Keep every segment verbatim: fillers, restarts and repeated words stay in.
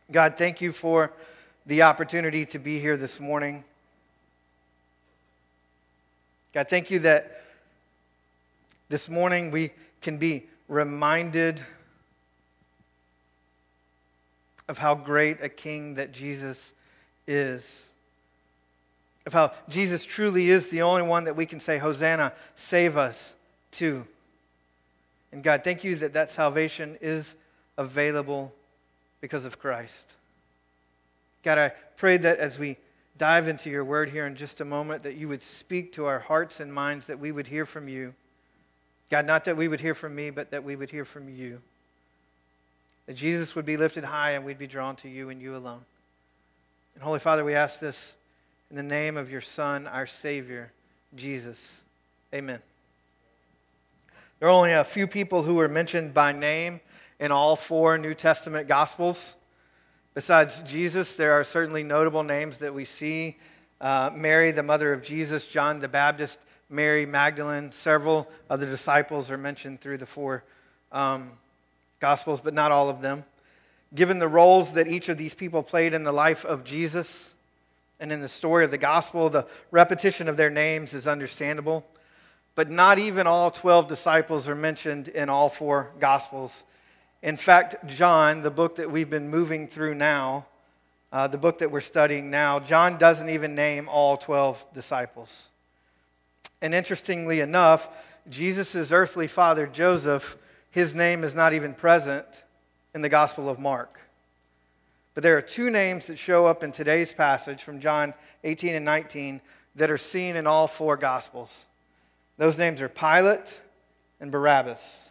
God, thank you for the opportunity to be here this morning. God, thank you that this morning we can be reminded of how great a king that Jesus is. Of how Jesus truly is the only one that we can say, Hosanna, save us to. And God, thank you that that salvation is available because of Christ. God, I pray that as we dive into your word here in just a moment, that you would speak to our hearts and minds, that we would hear from you. God, not that we would hear from me, but that we would hear from you. That Jesus would be lifted high and we'd be drawn to you and you alone. And Holy Father, we ask this in the name of your Son, our Savior, Jesus. Amen. There are only a few people who are mentioned by name in all four New Testament Gospels. Besides Jesus, there are certainly notable names that we see. Uh, Mary, the mother of Jesus, John the Baptist, Mary Magdalene. Several of the disciples are mentioned through the four um, Gospels, but not all of them. Given the roles that each of these people played in the life of Jesus and in the story of the Gospel, the repetition of their names is understandable. But not even all twelve disciples are mentioned in all four Gospels. In fact, John, the book that we've been moving through now, uh, the book that we're studying now, John doesn't even name all twelve disciples. And interestingly enough, Jesus' earthly father, Joseph, his name is not even present in the Gospel of Mark. But there are two names that show up in today's passage from John eighteen and nineteen that are seen in all four Gospels. Those names are Pilate and Barabbas.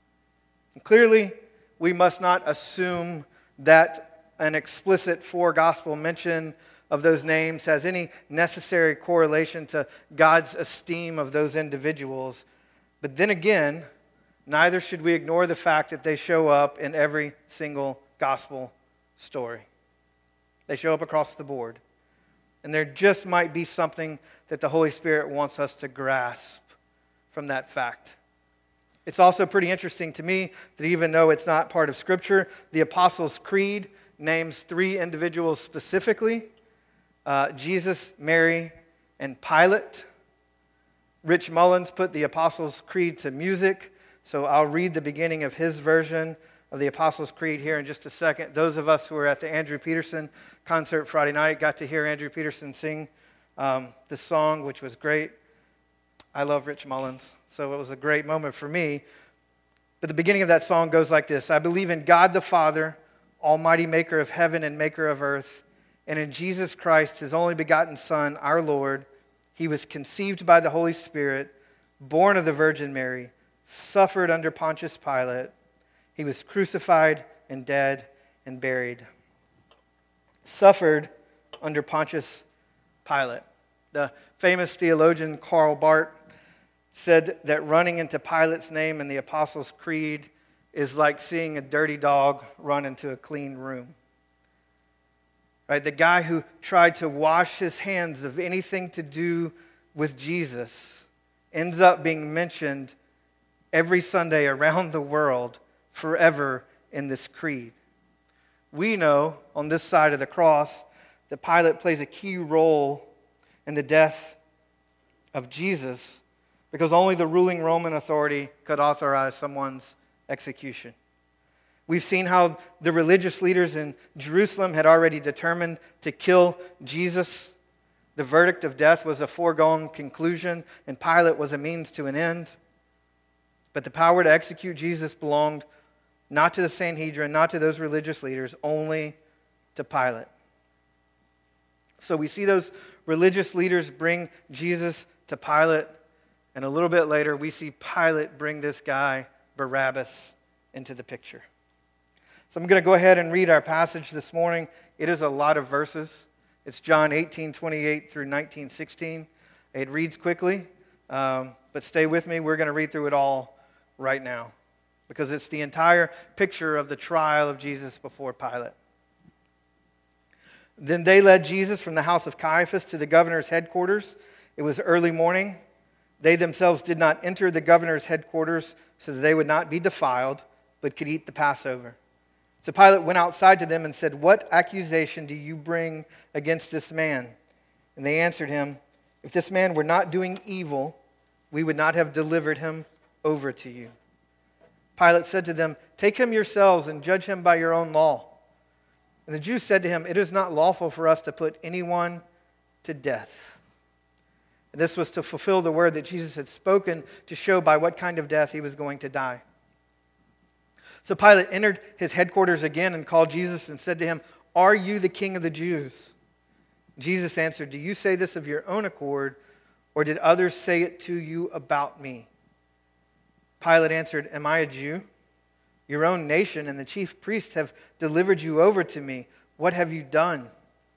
And clearly, we must not assume that an explicit four-gospel mention of those names has any necessary correlation to God's esteem of those individuals. But then again, neither should we ignore the fact that they show up in every single gospel story. They show up across the board. And there just might be something that the Holy Spirit wants us to grasp from that fact. It's also pretty interesting to me that even though it's not part of Scripture, the Apostles' Creed names three individuals specifically, uh, Jesus, Mary, and Pilate. Rich Mullins put the Apostles' Creed to music, so I'll read the beginning of his version of the Apostles' Creed here in just a second. Those of us who were at the Andrew Peterson concert Friday night got to hear Andrew Peterson sing um, this song, which was great. I love Rich Mullins, so it was a great moment for me. But the beginning of that song goes like this: I believe in God the Father, almighty maker of heaven and maker of earth, and in Jesus Christ, his only begotten Son, our Lord. He was conceived by the Holy Spirit, born of the Virgin Mary, suffered under Pontius Pilate. He was crucified and dead and buried. Suffered under Pontius Pilate. The famous theologian Karl Barth said that running into Pilate's name in the Apostles' Creed is like seeing a dirty dog run into a clean room. Right? The guy who tried to wash his hands of anything to do with Jesus ends up being mentioned every Sunday around the world forever in this creed. We know on this side of the cross that Pilate plays a key role in the death of Jesus because only the ruling Roman authority could authorize someone's execution. We've seen how the religious leaders in Jerusalem had already determined to kill Jesus. The verdict of death was a foregone conclusion, and Pilate was a means to an end. But the power to execute Jesus belonged not to the Sanhedrin, not to those religious leaders, only to Pilate. So we see those religious leaders bring Jesus to Pilate, and a little bit later we see Pilate bring this guy, Barabbas, into the picture. So I'm going to go ahead and read our passage this morning. It is a lot of verses. It's John eighteen twenty-eight through nineteen sixteen. It reads quickly, um, but stay with me. We're going to read through it all right now because it's the entire picture of the trial of Jesus before Pilate. Then they led Jesus from the house of Caiaphas to the governor's headquarters. It was early morning. They themselves did not enter the governor's headquarters so that they would not be defiled, but could eat the Passover. So Pilate went outside to them and said, "What accusation do you bring against this man?" And they answered him, "If this man were not doing evil, we would not have delivered him over to you." Pilate said to them, "Take him yourselves and judge him by your own law." And the Jews said to him, "It is not lawful for us to put anyone to death." And this was to fulfill the word that Jesus had spoken to show by what kind of death he was going to die. So Pilate entered his headquarters again and called Jesus and said to him, "Are you the king of the Jews?" Jesus answered, "Do you say this of your own accord, or did others say it to you about me?" Pilate answered, "Am I a Jew? Your own nation and the chief priests have delivered you over to me. What have you done?"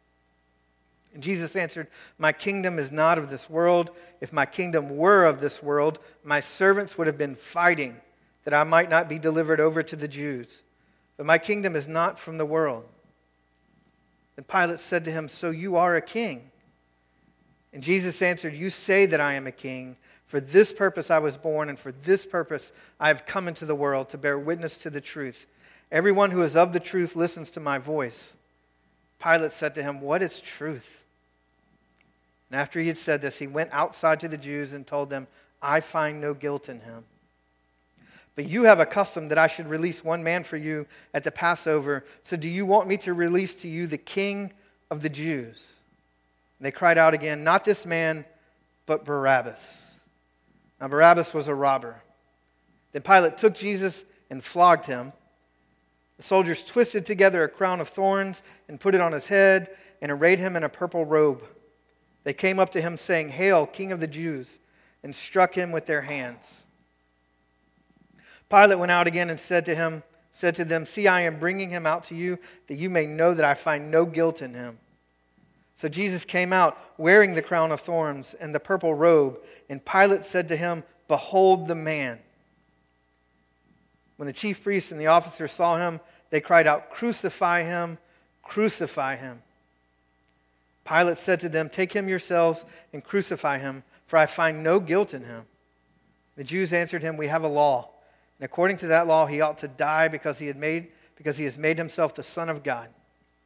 And Jesus answered, "My kingdom is not of this world. If my kingdom were of this world, my servants would have been fighting that I might not be delivered over to the Jews. But my kingdom is not from the world." Then Pilate said to him, "So you are a king?" And Jesus answered, "You say that I am a king. For this purpose I was born, and for this purpose I have come into the world, to bear witness to the truth. Everyone who is of the truth listens to my voice." Pilate said to him, "What is truth?" And after he had said this, he went outside to the Jews and told them, "I find no guilt in him. But you have a custom that I should release one man for you at the Passover. So do you want me to release to you the king of the Jews?" And they cried out again, "Not this man, but Barabbas." Now Barabbas was a robber. Then Pilate took Jesus and flogged him. The soldiers twisted together a crown of thorns and put it on his head and arrayed him in a purple robe. They came up to him saying, "Hail, King of the Jews," and struck him with their hands. Pilate went out again and said to him, said to them, "See, I am bringing him out to you, that you may know that I find no guilt in him." So Jesus came out, wearing the crown of thorns and the purple robe, and Pilate said to him, "Behold the man." When the chief priests and the officers saw him, they cried out, "Crucify him, crucify him." Pilate said to them, "Take him yourselves and crucify him, for I find no guilt in him." The Jews answered him, "We have a law, and according to that law he ought to die because he had made because he has made himself the Son of God."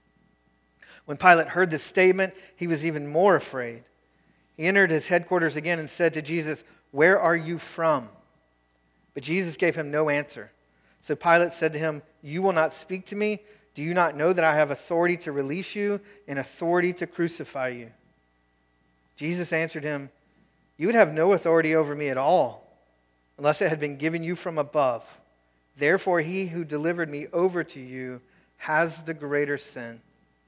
When Pilate heard this statement, he was even more afraid. He entered his headquarters again and said to Jesus, "Where are you from?" But Jesus gave him no answer. So Pilate said to him, "You will not speak to me? Do you not know that I have authority to release you and authority to crucify you?" Jesus answered him, "You would have no authority over me at all, unless it had been given you from above. Therefore he who delivered me over to you has the greater sin."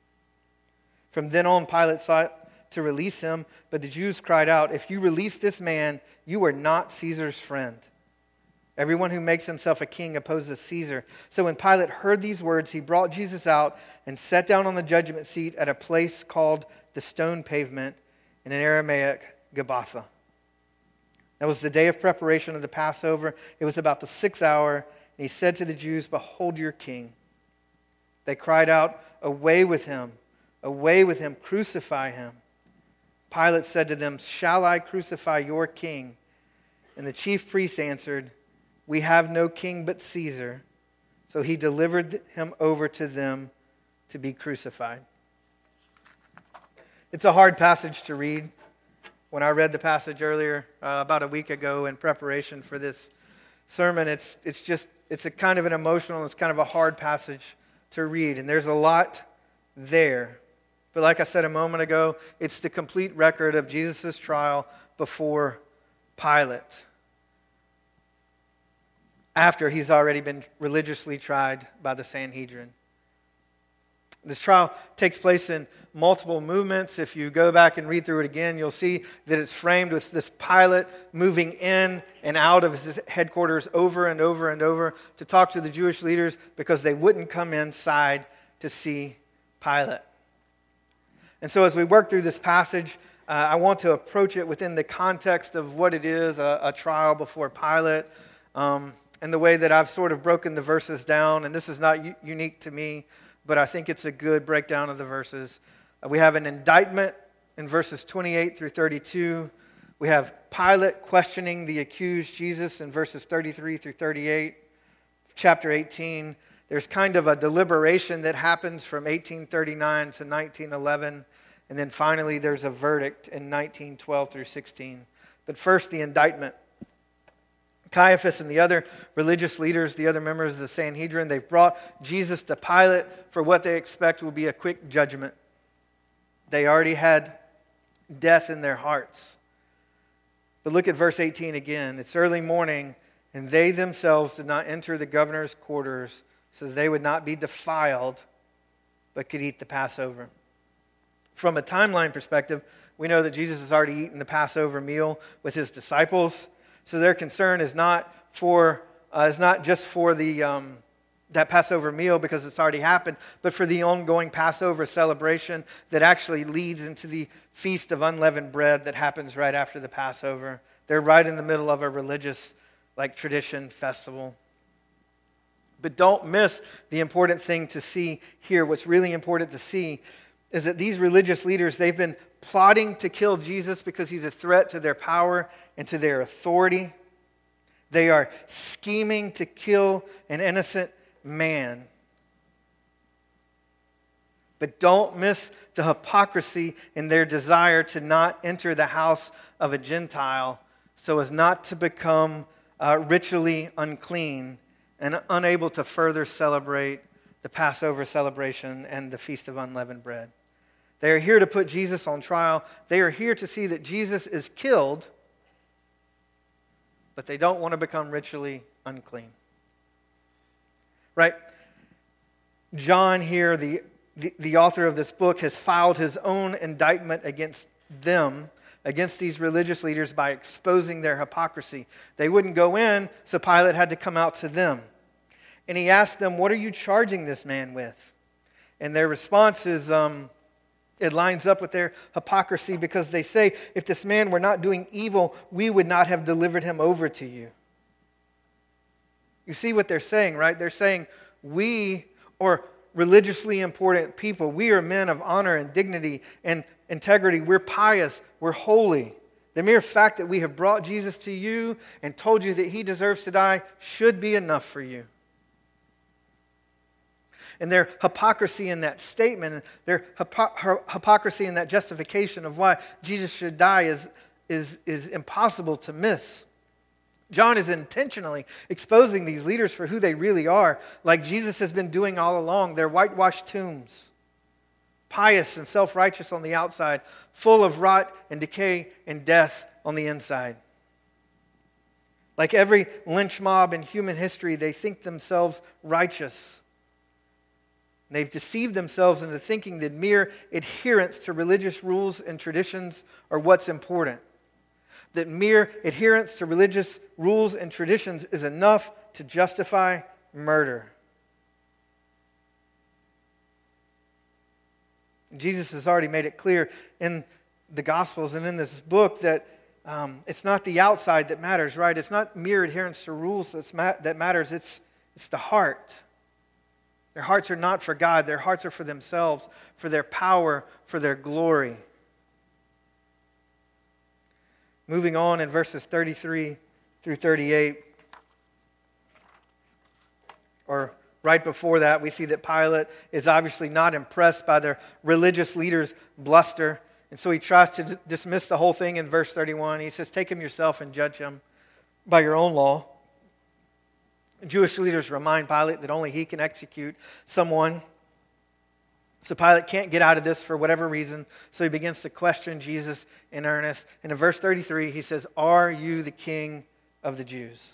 From then on, Pilate sought to release him, but the Jews cried out, "If you release this man, you are not Caesar's friend. Everyone who makes himself a king opposes Caesar." So when Pilate heard these words, he brought Jesus out and sat down on the judgment seat at a place called the Stone Pavement, in an Aramaic, Gabbatha. That was the day of preparation of the Passover. It was about the sixth hour, and he said to the Jews, "Behold your king." They cried out, "Away with him! Away with him! Crucify him!" Pilate said to them, "Shall I crucify your king?" And the chief priests answered, "We have no king but Caesar." So he delivered him over to them to be crucified. It's a hard passage to read. When I read the passage earlier, uh, about a week ago in preparation for this sermon, it's it's just, it's a kind of an emotional, it's kind of a hard passage to read. And there's a lot there. But like I said a moment ago, it's the complete record of Jesus' trial before Pilate, after he's already been religiously tried by the Sanhedrin. This trial takes place in multiple movements. If you go back and read through it again, you'll see that it's framed with this Pilate moving in and out of his headquarters over and over and over to talk to the Jewish leaders because they wouldn't come inside to see Pilate. And so as we work through this passage, uh, I want to approach it within the context of what it is, a, a trial before Pilate, um, and the way that I've sort of broken the verses down. And this is not u- unique to me, but I think it's a good breakdown of the verses. Uh, we have an indictment in verses twenty-eight through thirty-two. We have Pilate questioning the accused Jesus in verses thirty-three through thirty-eight. Chapter eighteen, There's kind of a deliberation that happens from eighteen thirty-nine to nineteen eleven, and then finally there's a verdict in nineteen twelve through sixteen. But first, the indictment. Caiaphas and the other religious leaders, the other members of the Sanhedrin, they've brought Jesus to Pilate for what they expect will be a quick judgment. They already had death in their hearts. But look at verse eighteen again. It's early morning, and they themselves did not enter the governor's quarters, so that they would not be defiled, but could eat the Passover. From a timeline perspective, we know that Jesus has already eaten the Passover meal with his disciples. So their concern is not for uh, is not just for the um, that Passover meal because it's already happened, but for the ongoing Passover celebration that actually leads into the Feast of Unleavened Bread that happens right after the Passover. They're right in the middle of a religious like tradition festival. But don't miss the important thing to see here. What's really important to see is that these religious leaders, they've been plotting to kill Jesus because he's a threat to their power and to their authority. They are scheming to kill an innocent man. But don't miss the hypocrisy in their desire to not enter the house of a Gentile so as not to become uh, ritually unclean and unable to further celebrate the Passover celebration and the Feast of Unleavened Bread. They are here to put Jesus on trial. They are here to see that Jesus is killed, but they don't want to become ritually unclean. Right? John here, the, the, the author of this book, has filed his own indictment against them, against these religious leaders by exposing their hypocrisy. They wouldn't go in, so Pilate had to come out to them. And he asked them, what are you charging this man with? And their response is, um, it lines up with their hypocrisy because they say, if this man were not doing evil, we would not have delivered him over to you. You see what they're saying, right? They're saying, we are religiously important people. We are men of honor and dignity and integrity. We're pious. We're holy. The mere fact that we have brought Jesus to you and told you that he deserves to die should be enough for you. And their hypocrisy in that statement, their hypo- hypocrisy in that justification of why Jesus should die is, is, is impossible to miss. John is intentionally exposing these leaders for who they really are, like Jesus has been doing all along. They're whitewashed tombs, pious and self-righteous on the outside, full of rot and decay and death on the inside. Like every lynch mob in human history, they think themselves righteous. They've deceived themselves into thinking that mere adherence to religious rules and traditions are what's important. That mere adherence to religious rules and traditions is enough to justify murder. Jesus has already made it clear in the Gospels and in this book that um, it's not the outside that matters, right? It's not mere adherence to rules that's ma- that matters. It's, it's the heart. Their hearts are not for God. Their hearts are for themselves, for their power, for their glory. Moving on in verses thirty-three through thirty-eight, or right before that, we see that Pilate is obviously not impressed by their religious leaders' bluster. And so he tries to d- dismiss the whole thing in verse thirty-one. He says, take him yourself and judge him by your own law. Jewish leaders remind Pilate that only he can execute someone. So Pilate can't get out of this for whatever reason. So he begins to question Jesus in earnest. And in verse thirty-three, he says, are you the king of the Jews?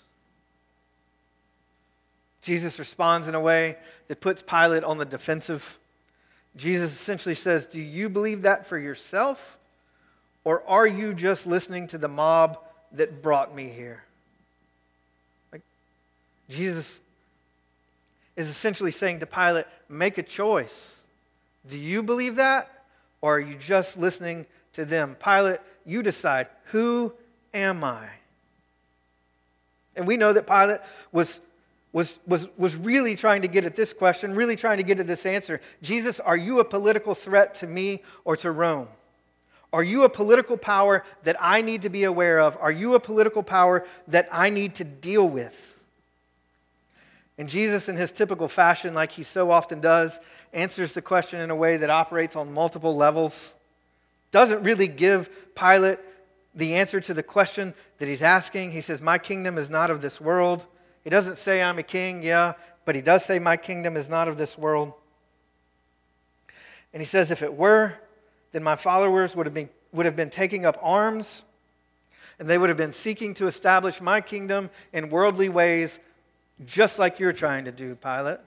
Jesus responds in a way that puts Pilate on the defensive. Jesus essentially says, do you believe that for yourself? Or are you just listening to the mob that brought me here? Like, Jesus is essentially saying to Pilate, make a choice. Do you believe that? Or are you just listening to them? Pilate, you decide, who am I? And we know that Pilate was, was, was, was really trying to get at this question, really trying to get at this answer. Jesus, are you a political threat to me or to Rome? Are you a political power that I need to be aware of? Are you a political power that I need to deal with? And Jesus, in his typical fashion, like he so often does, answers the question in a way that operates on multiple levels. Doesn't really give Pilate the answer to the question that he's asking. He says, my kingdom is not of this world. He doesn't say I'm a king, yeah, but he does say my kingdom is not of this world. And he says if it were, then my followers would have been, would have been taking up arms, and they would have been seeking to establish my kingdom in worldly ways, just like you're trying to do, Pilate.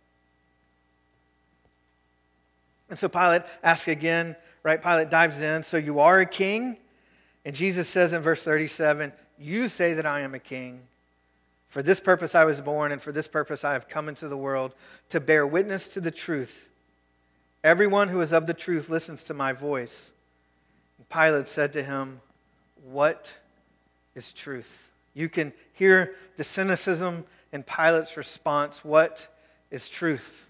And so Pilate asks again, right? Pilate dives in, so you are a king? And Jesus says in verse thirty-seven, you say that I am a king. For this purpose I was born, and for this purpose I have come into the world, to bear witness to the truth. Everyone who is of the truth listens to my voice. And Pilate said to him, what is truth? You can hear the cynicism in Pilate's response. What is truth?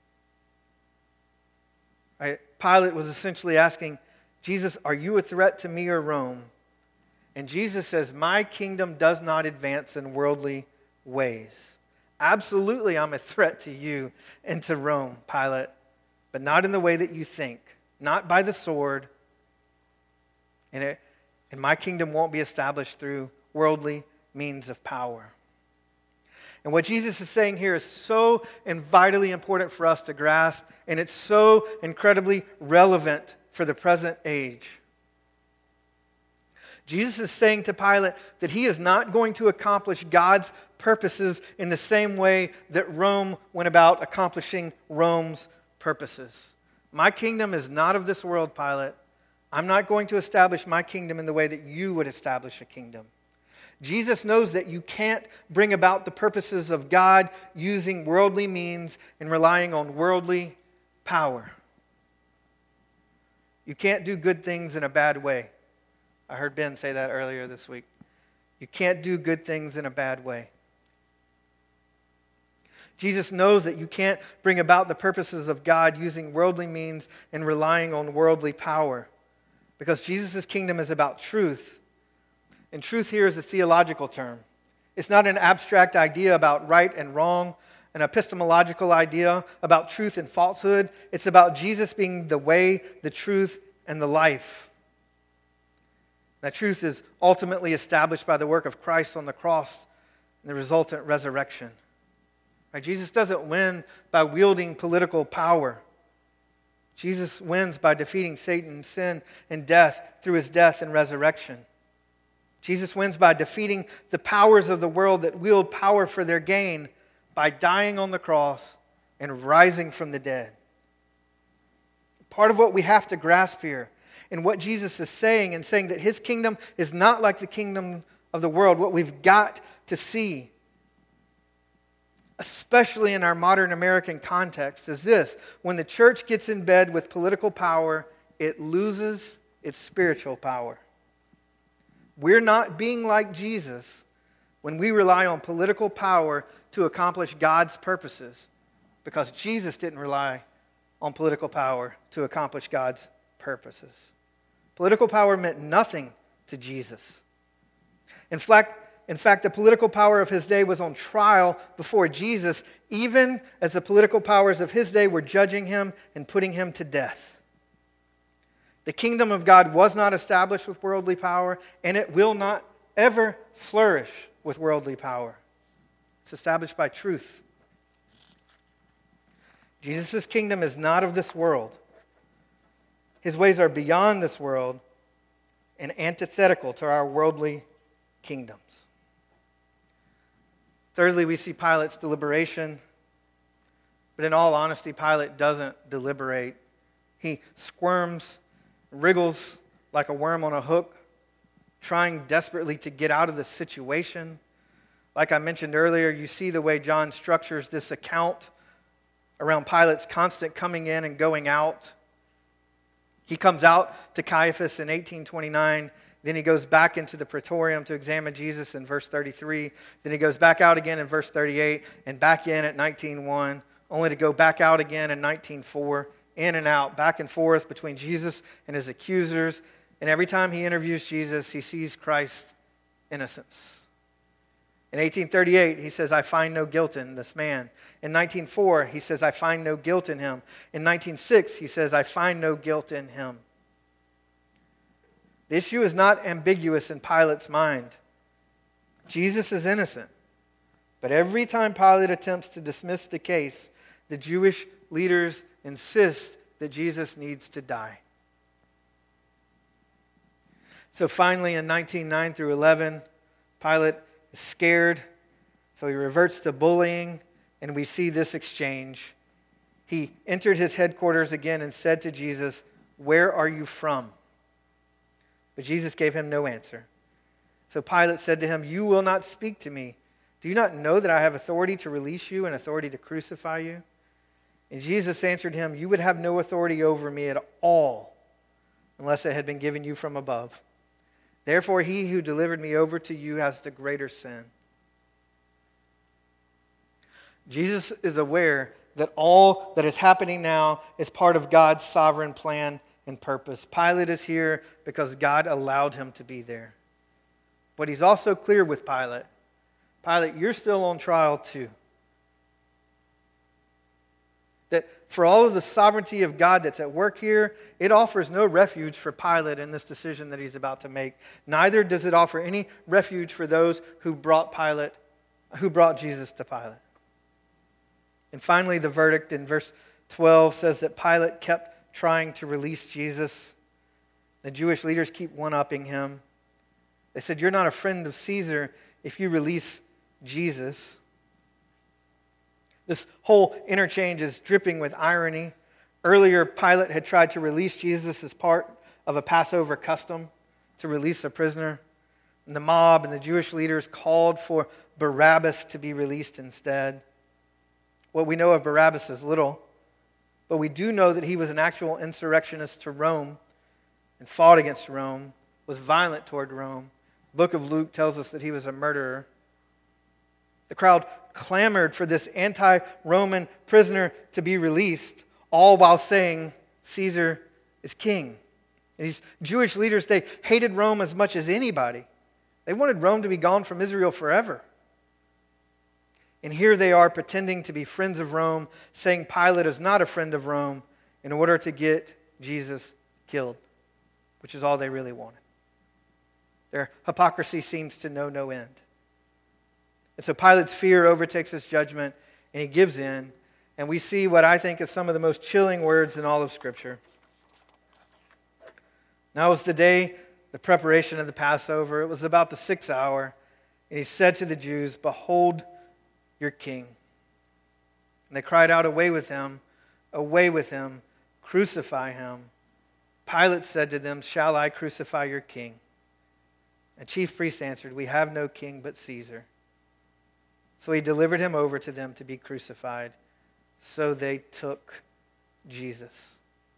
Right? Pilate was essentially asking, Jesus, are you a threat to me or Rome? And Jesus says, my kingdom does not advance in worldly ways. Absolutely, I'm a threat to you and to Rome, Pilate, but not in the way that you think, not by the sword. And, it, and my kingdom won't be established through worldly means of power. And what Jesus is saying here is so and vitally important for us to grasp, and it's so incredibly relevant for the present age. Jesus is saying to Pilate that he is not going to accomplish God's purposes in the same way that Rome went about accomplishing Rome's purposes. My kingdom is not of this world, Pilate. I'm not going to establish my kingdom in the way that you would establish a kingdom. Jesus knows that you can't bring about the purposes of God using worldly means and relying on worldly power. You can't do good things in a bad way. I heard Ben say that earlier this week. You can't do good things in a bad way. Jesus knows that you can't bring about the purposes of God using worldly means and relying on worldly power, because Jesus' kingdom is about truth. And truth here is a theological term. It's not an abstract idea about right and wrong, an epistemological idea about truth and falsehood. It's about Jesus being the way, the truth, and the life. That truth is ultimately established by the work of Christ on the cross and the resultant resurrection. Right? Jesus doesn't win by wielding political power. Jesus wins by defeating Satan, sin, and death through his death and resurrection. Jesus wins by defeating the powers of the world that wield power for their gain by dying on the cross and rising from the dead. Part of what we have to grasp here and what Jesus is saying, and saying that his kingdom is not like the kingdom of the world, what we've got to see, especially in our modern American context, is this: when the church gets in bed with political power, it loses its spiritual power. We're not being like Jesus when we rely on political power to accomplish God's purposes, because Jesus didn't rely on political power to accomplish God's purposes. Political power meant nothing to Jesus. In fact, in fact, the political power of his day was on trial before Jesus, even as the political powers of his day were judging him and putting him to death. The kingdom of God was not established with worldly power, and it will not ever flourish with worldly power. It's established by truth. Jesus' kingdom is not of this world. His ways are beyond this world and antithetical to our worldly kingdoms. Thirdly, we see Pilate's deliberation. But in all honesty, Pilate doesn't deliberate. He squirms, wriggles like a worm on a hook, trying desperately to get out of the situation. Like I mentioned earlier, you see the way John structures this account around Pilate's constant coming in and going out. He comes out to Caiaphas in eighteen twenty-nine. Then he goes back into the praetorium to examine Jesus in verse thirty-three. Then he goes back out again in verse thirty-eight and back in at nineteen one, only to go back out again in nineteen four, in and out, back and forth between Jesus and his accusers. And every time he interviews Jesus, he sees Christ's innocence. In eighteen thirty-eight, he says, I find no guilt in this man. In nineteen oh four, he says, I find no guilt in him. In nineteen oh six, he says, I find no guilt in him. The issue is not ambiguous in Pilate's mind. Jesus is innocent. But every time Pilate attempts to dismiss the case, the Jewish leaders insist that Jesus needs to die. So finally, in nineteen oh nine through eleven, Pilate is scared, so he reverts to bullying, and we see this exchange. He entered his headquarters again and said to Jesus, "Where are you from?" But Jesus gave him no answer. So Pilate said to him, "You will not speak to me. Do you not know that I have authority to release you and authority to crucify you?" And Jesus answered him, "You would have no authority over me at all unless it had been given you from above. Therefore, he who delivered me over to you has the greater sin." Jesus is aware that all that is happening now is part of God's sovereign plan and purpose. Pilate is here because God allowed him to be there. But he's also clear with Pilate. Pilate, you're still on trial too. That for all of the sovereignty of God that's at work here, it offers no refuge for Pilate in this decision that he's about to make. Neither does it offer any refuge for those who brought Pilate, who brought Jesus to Pilate. And finally, the verdict in verse twelve says that Pilate kept trying to release Jesus. The Jewish leaders keep one-upping him. They said, "You're not a friend of Caesar if you release Jesus." This whole interchange is dripping with irony. Earlier, Pilate had tried to release Jesus as part of a Passover custom, to release a prisoner. And the mob and the Jewish leaders called for Barabbas to be released instead. What we know of Barabbas is little, but we do know that he was an actual insurrectionist to Rome and fought against Rome, was violent toward Rome. The book of Luke tells us that he was a murderer. The crowd clamored for this anti-Roman prisoner to be released, all while saying Caesar is king. And these Jewish leaders, they hated Rome as much as anybody. They wanted Rome to be gone from Israel forever. And here they are pretending to be friends of Rome, saying Pilate is not a friend of Rome in order to get Jesus killed, which is all they really wanted. Their hypocrisy seems to know no end. And so Pilate's fear overtakes his judgment, and he gives in. And we see what I think is some of the most chilling words in all of Scripture. Now was the day, the preparation of the Passover. It was about the sixth hour. And he said to the Jews, "Behold your king." And they cried out, "Away with him, away with him, crucify him." Pilate said to them, "Shall I crucify your king?" And chief priests answered, "We have no king but Caesar." So he delivered him over to them to be crucified. So they took Jesus.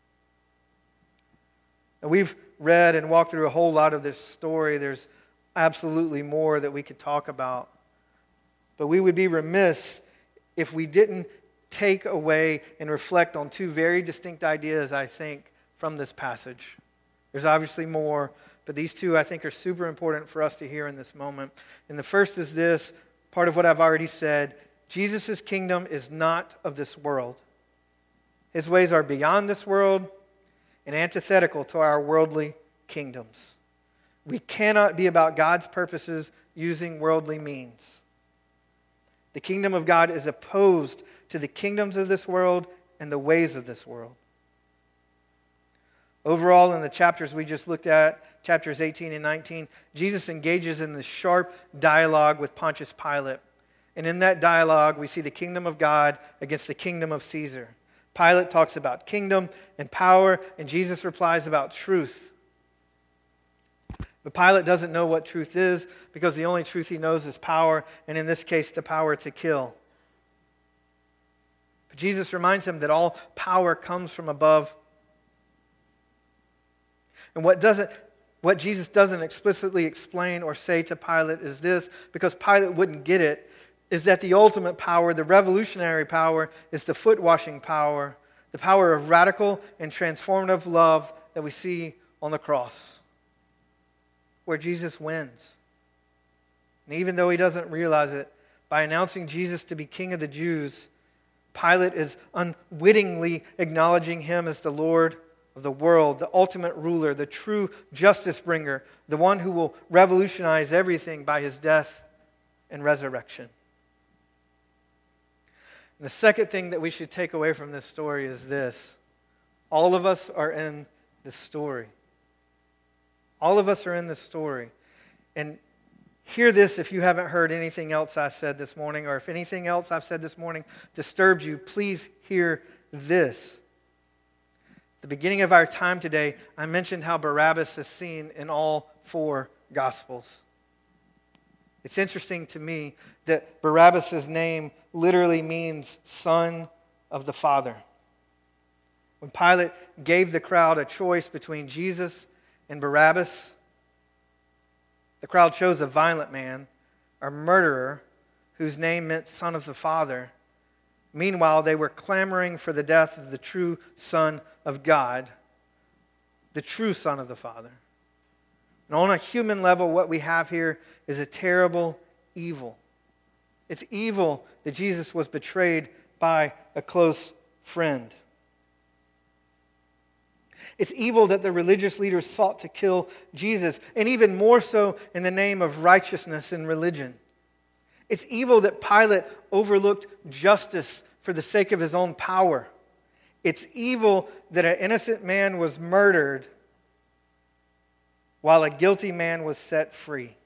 And we've read and walked through a whole lot of this story. There's absolutely more that we could talk about. But we would be remiss if we didn't take away and reflect on two very distinct ideas, I think, from this passage. There's obviously more, but these two I think are super important for us to hear in this moment. And the first is this, part of what I've already said: Jesus' kingdom is not of this world. His ways are beyond this world and antithetical to our worldly kingdoms. We cannot be about God's purposes using worldly means. The kingdom of God is opposed to the kingdoms of this world and the ways of this world. Overall, in the chapters we just looked at, chapters eighteen and nineteen, Jesus engages in this sharp dialogue with Pontius Pilate. And in that dialogue, we see the kingdom of God against the kingdom of Caesar. Pilate talks about kingdom and power, and Jesus replies about truth. But Pilate doesn't know what truth is, because the only truth he knows is power, and in this case, the power to kill. But Jesus reminds him that all power comes from above. And what doesn't, what Jesus doesn't explicitly explain or say to Pilate is this, because Pilate wouldn't get it, is that the ultimate power, the revolutionary power, is the foot-washing power, the power of radical and transformative love that we see on the cross, where Jesus wins. And even though he doesn't realize it, by announcing Jesus to be King of the Jews, Pilate is unwittingly acknowledging him as the Lord of the world, the ultimate ruler, the true justice bringer, the one who will revolutionize everything by his death and resurrection. And the second thing that we should take away from this story is this. All of us are in this story. All of us are in this story. And hear this if you haven't heard anything else I said this morning, or if anything else I've said this morning disturbed you, please hear this. At the beginning of our time today, I mentioned how Barabbas is seen in all four Gospels. It's interesting to me that Barabbas' name literally means son of the Father. When Pilate gave the crowd a choice between Jesus and Barabbas, the crowd chose a violent man, a murderer, whose name meant son of the Father. Meanwhile, they were clamoring for the death of the true Son of God, the true Son of the Father. And on a human level, what we have here is a terrible evil. It's evil that Jesus was betrayed by a close friend. It's evil that the religious leaders sought to kill Jesus, and even more so in the name of righteousness and religion. It's evil that Pilate overlooked justice for the sake of his own power. It's evil that an innocent man was murdered while a guilty man was set free.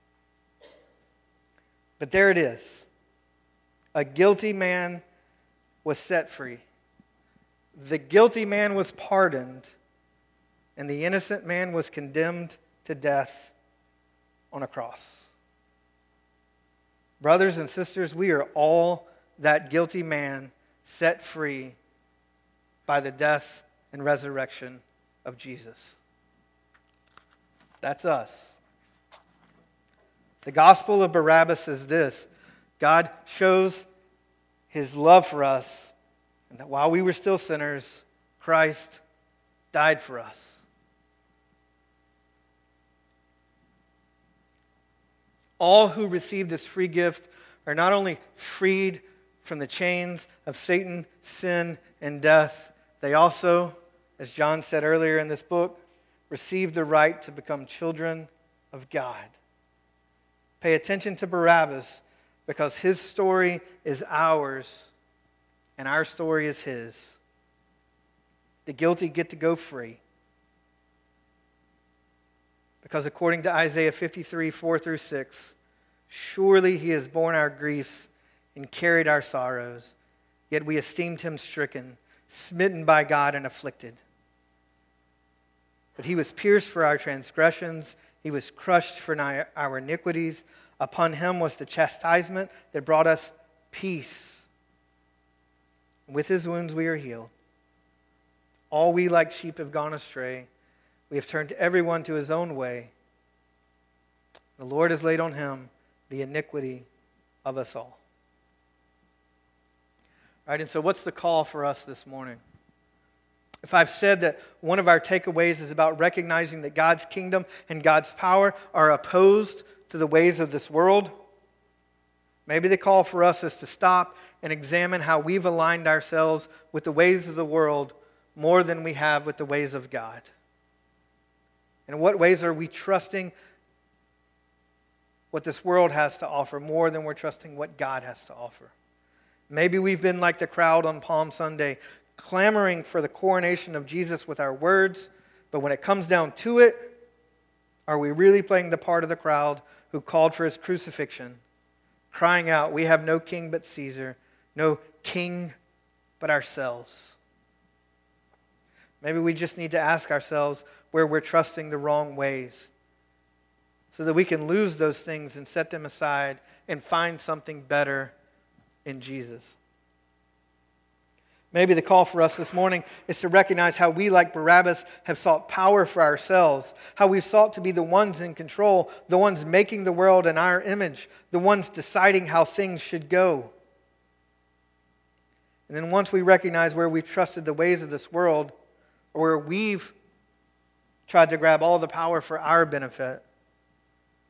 But there it is. A guilty man was set free. The guilty man was pardoned, and the innocent man was condemned to death on a cross. Brothers and sisters, we are all that guilty man set free by the death and resurrection of Jesus. That's us. The gospel of Barabbas is this: God shows his love for us, and that while we were still sinners, Christ died for us. All who receive this free gift are not only freed from the chains of Satan, sin, and death, they also, as John said earlier in this book, receive the right to become children of God. Pay attention to Barabbas, because his story is ours and our story is his. The guilty get to go free, because according to Isaiah fifty-three, four through six, surely he has borne our griefs and carried our sorrows, yet we esteemed him stricken, smitten by God and afflicted. But he was pierced for our transgressions, he was crushed for our iniquities. Upon him was the chastisement that brought us peace. With his wounds we are healed. All we like sheep have gone astray. We have turned everyone to his own way. The Lord has laid on him the iniquity of us all. All right, and so what's the call for us this morning? If I've said that one of our takeaways is about recognizing that God's kingdom and God's power are opposed to the ways of this world, maybe the call for us is to stop and examine how we've aligned ourselves with the ways of the world more than we have with the ways of God. In what ways are we trusting what this world has to offer more than we're trusting what God has to offer? Maybe we've been like the crowd on Palm Sunday, clamoring for the coronation of Jesus with our words, but when it comes down to it, are we really playing the part of the crowd who called for his crucifixion, crying out, "We have no king but Caesar, no king but ourselves"? Maybe we just need to ask ourselves where we're trusting the wrong ways, so that we can lose those things and set them aside and find something better in Jesus. Maybe the call for us this morning is to recognize how we, like Barabbas, have sought power for ourselves, how we've sought to be the ones in control, the ones making the world in our image, the ones deciding how things should go. And then once we recognize where we've trusted the ways of this world, or where we've tried to grab all the power for our benefit,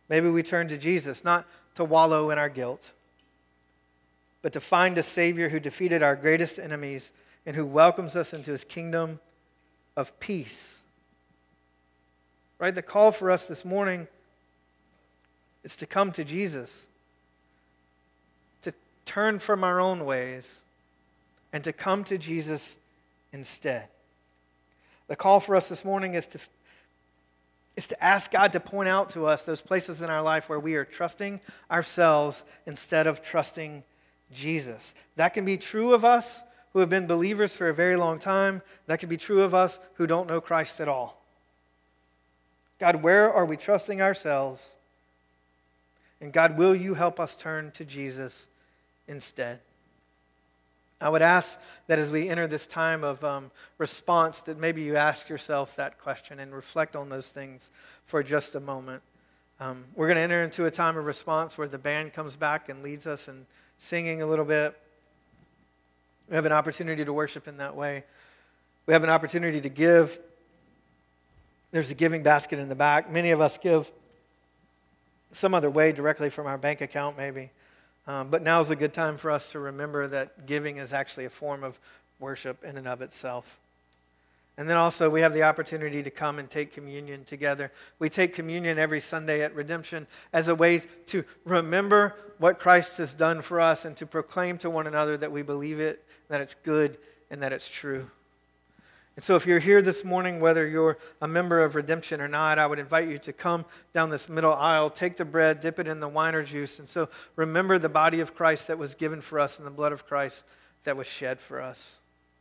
Maybe we turn to Jesus, not to wallow in our guilt, but to find a Savior who defeated our greatest enemies and who welcomes us into his kingdom of peace. Right? The call for us this morning is to come to Jesus, to turn from our own ways, and to come to Jesus instead. The call for us this morning is to, is to ask God to point out to us those places in our life where we are trusting ourselves instead of trusting Jesus. That can be true of us who have been believers for a very long time. That can be true of us who don't know Christ at all. God, where are we trusting ourselves? And God, will you help us turn to Jesus instead? I would ask that as we enter this time of um, response, that maybe you ask yourself that question and reflect on those things for just a moment. Um, we're going to enter into a time of response where the band comes back and leads us in singing a little bit. We have an opportunity to worship in that way. We have an opportunity to give. There's a giving basket in the back. Many of us give some other way directly from our bank account maybe. Um, but now is a good time for us to remember that giving is actually a form of worship in and of itself. And then also we have the opportunity to come and take communion together. We take communion every Sunday at Redemption as a way to remember what Christ has done for us and to proclaim to one another that we believe it, that it's good, and that it's true. And so if you're here this morning, whether you're a member of Redemption or not, I would invite you to come down this middle aisle, take the bread, dip it in the wine or juice, and so remember the body of Christ that was given for us and the blood of Christ that was shed for us.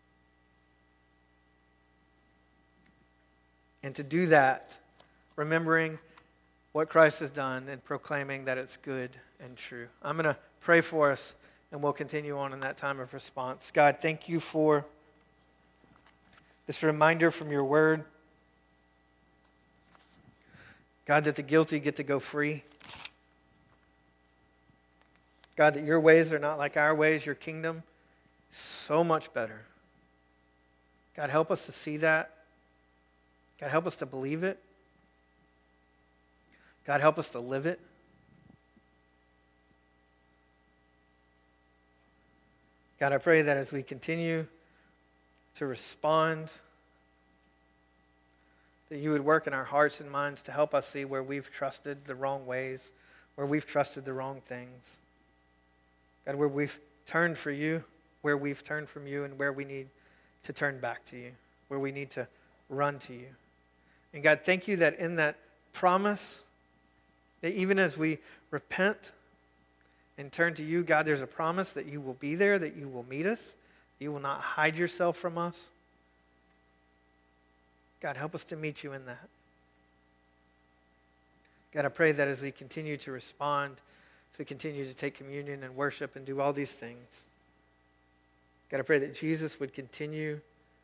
And to do that, remembering what Christ has done and proclaiming that it's good and true. I'm going to pray for us, and we'll continue on in that time of response. God, thank you for this reminder from your word. God, that the guilty get to go free. God, that your ways are not like our ways. Your kingdom is so much better. God, help us to see that. God, help us to believe it. God, help us to live it. God, I pray that as we continue to respond, that you would work in our hearts and minds to help us see where we've trusted the wrong ways, where we've trusted the wrong things. God, where we've turned for you, where we've turned from you, and where we need to turn back to you, where we need to run to you. And God, thank you that in that promise, that even as we repent and turn to you, God, there's a promise that you will be there, that you will meet us, you will not hide yourself from us. God, help us to meet you in that. God, I pray that as we continue to respond, as we continue to take communion and worship and do all these things, God, I pray that Jesus would continue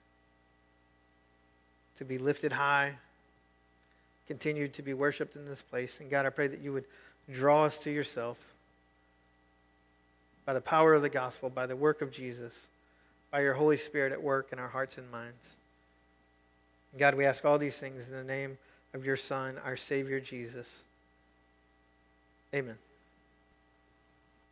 to be lifted high, continue to be worshiped in this place. And God, I pray that you would draw us to yourself by the power of the gospel, by the work of Jesus, by your Holy Spirit at work in our hearts and minds. And God, we ask all these things in the name of your Son, our Savior, Jesus. Amen.